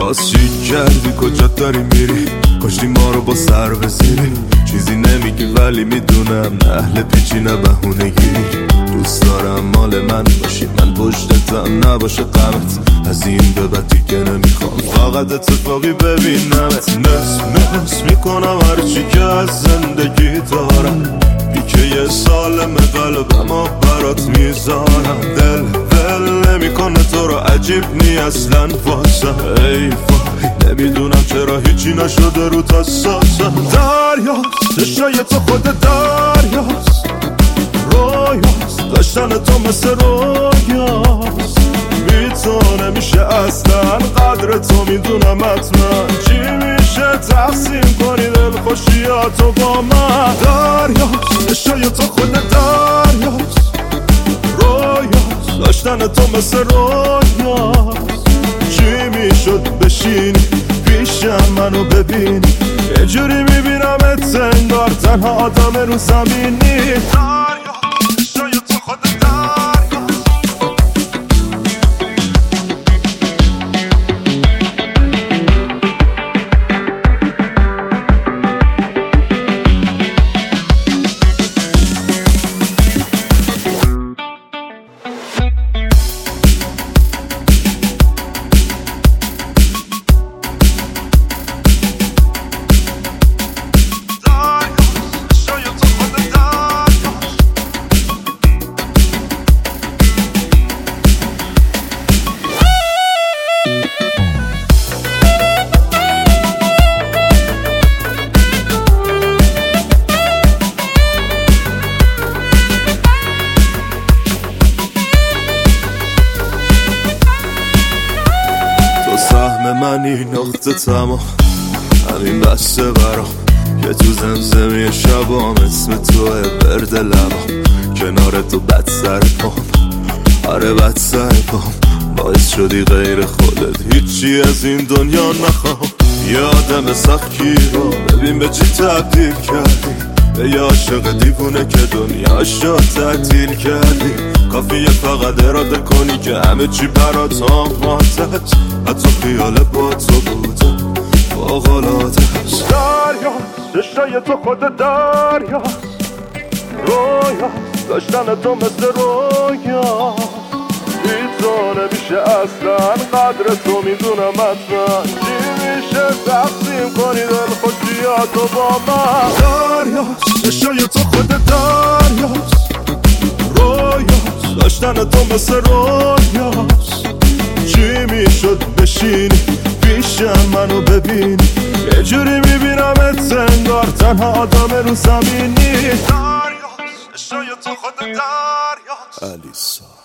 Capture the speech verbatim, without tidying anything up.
باز چی کردی کجا داری میری؟ کشتی ما رو با سر بزیری. چیزی نمیگی ولی میدونم اهل پیچی نه بهونه گیری. دوست دارم مال من باشی، من پشتتم نباشه غمت. از این به بعد دیگه نمیخوام فقط اتفاقی ببینمت. نس نس میکنم هرچی که از زندگی دارم. بیکه یه سالم قلبم برات میذارم. دل دل نمیکنه تو رو عجیب نی اصلا واسم. ای وای نمیدونم چرا هیچی نشده رو تساسم. دریاست چشای تو خود دریاست، رویاست داشتن تو مثل رویاست. بی تو نمیشه اصلا قدر تو میدونم حتما. چی میشه تقسیم کنی دل خوشیاتو با من؟ دریاست چشای تو خود دریاست، رویاست داشتن تو مثل رویاست. چی میشد بشینی پیشم منو ببینی؟ یه جوری میبینمت انگار تنها آدم رو زمینی. دریاست چشای تو خود سهم منی نقطه تمام همین بسته برام که تو زمزمی شبام اسم توه برد لبام. کنار تو بد سر پام، آره بد سر پام. باعث شدی غیر خودت هیچی از این دنیا نخوام. یادم سختی رو ببین به چی تبدیل کردی. به یه عاشق دیوونه که دنیاش رو تعطیل کردی. کافیه فقط اراده کنی که همه چی برات آماده است. حتی خیال با تو بودم فوق‌العاده است. دریاست چشای تو خود دریاست، رویاست داشتن تو مثل رویاست. بی تو نمیشه اصلا قدر تو میدونم حتما. چی میشه تقسیم کنی دل خوشیاتو با من؟ دریاست چشای تو خود دریاست، رویاست داشتن تو مثل رویاست. چی میشد بشینی پیشم منو ببینی؟ یه جوری میبینمت انگار تنها آدم رو زمینی. دریاست چشای تو خود دریاست. علیسا